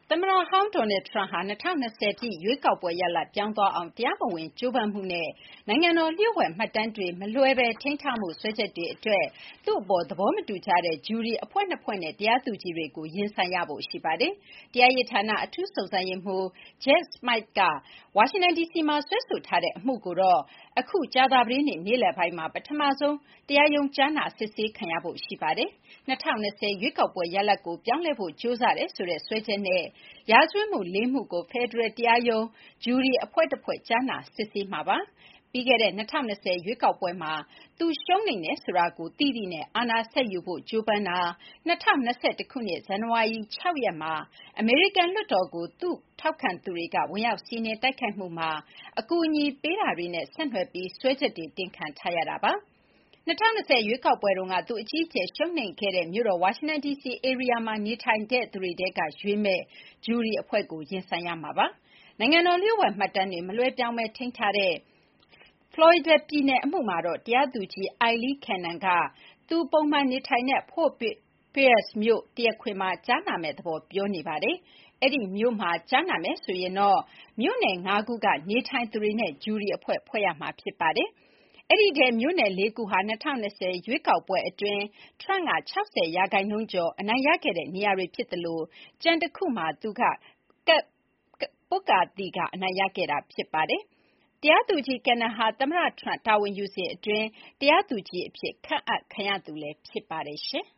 သမ္မတဟောင်း Donald Trump ဟာ ၂၀၂၀ ပြည့် ရွေးကောက်ပွဲ ရလဒ် ပြောင်းသွားအောင် တရားမဝင် ကြိုးပမ်းမှုနဲ့ နိုင်ငံတော် လျှို့ဝှက်မှတ်တမ်းတွေ မလွှဲဘဲ ထိန်းထားမှု စွဲချက်တွေ အတွက် သူ့အပေါ် သဘောမတူကြတဲ့ ဂျူရီ အဖွဲ့ ၂ ဖွဲ့နဲ့ တရားသူကြီးတွေကို ရင်ဆိုင်ရဖို့ ရှိပါတယ်။ တရားရေးဌာန အထူးစုံစမ်းရေးမှူး Jack Smite က ဝါရှင်တန် ဒီစီမှာ စွဲဆိုထားတဲ့ အမှုကိုတော့ အခု ကြာသပတေးနေ့ နေ့လည်ပိုင်းမှာ ပထမဆုံး တရားရုံး ကြားနာ စစ်ဆေးခံရဖို့ ရှိပါတယ်။ ၂၀၂၀ ရွေးကောက်ပွဲ ရလဒ်ကို ပြောင်းလဲဖို့ ကြိုးစားတယ်ဆိုတဲ့ စွဲချက်နဲ့ ရာဇဝတ်မှု ၄ မှုကို ဖယ်ဒရယ် တရားရုံး ဂျူရီ အဖွဲ့တဖွဲ့ ကြားနာ စစ်ဆေးမှာပါ။ ပြီးခဲ့တဲ့ ၂၀၂၀ ရွေးကောက်ပွဲမှာ သူရှုံးနိမ့်တယ်ဆိုတာကို သိသိနဲ့ အာဏာဆက်ယူဖို့ ကြိုးပမ်းတာ၊ ၂၀၂၁ ခုနှစ် ဇန်နဝါရီ ၆ ရက်မှာ အမေရိကန် လွှတ်တော်ကို သူ့ထောက်ခံသူတွေက ဝင်ရောက်စီးနင်း တိုက်ခိုက်မှုမှာ အကူအညီပေးတာတွေနဲ့ ဆက်နွယ်ပြီး စွဲချက်တွေ တင်ခံထားရတာပါ။ ၂၀၂၀ ရွေးကောက်ပွဲတုန်းက သူ အကြီးအကျယ် ရှုံးနိမ့်ခဲ့တဲ့ မြို့တော် ဝါရှင်တန် ဒီစီ ဧရိယာမှာ နေထိုင်သူတွေထဲက ရွေးမယ့် ဂျူရီ အဖွဲ့ကို ရင်ဆိုင်ရမှာပါ။ နိုင်ငံတော် လျှို့ဝှက်မှတ်တမ်းတွေ မလွှဲပြောင်းဘဲ ထိန်းထားတဲ့ ဖလော်ရီဒါ ပြည်နယ် အမှုမှာတော့ တရားသူကြီး Aileen Cannon က သူပုံမှန် နေထိုင်တဲ့ Fort Pierce မြို့ တရားခွင်မှာ ကြားနာမယ့် သဘော ပြောနေပါတယ်။ အဲဒီမြို့မှာ ကြားနာမယ်ဆိုရင်တော့ မြို့နယ် ၅ ခုက နေထိုင်သူတွေနဲ့ ဂျူရီ အဖွဲ့ ဖွဲ့ရမှာ ဖြစ်ပါတယ်။ အဲဒီထဲက မြို့နယ် ၄ ခုဟာ ၂၀၂၀ ရွေးကောက်ပွဲ အတွင်း Trump က ၆၀ ရာခိုင်နှုန်းကျော် အနိုင်ရခဲ့တဲ့ နေရာတွေ ဖြစ်သလို ကျန်တခုမှာ သူက ပွတ်ကာသီကာ အနိုင်ရခဲ့တာ ဖြစ်ပါတယ်။ တရားသူကြီး Cannon ဟာ သမ္မတ Trump တာဝန်ယူစဉ် အတွင်း တရားသူကြီး အဖြစ် ခန့်အပ်ခံရသူလည်း ဖြစ်ပါတယ်။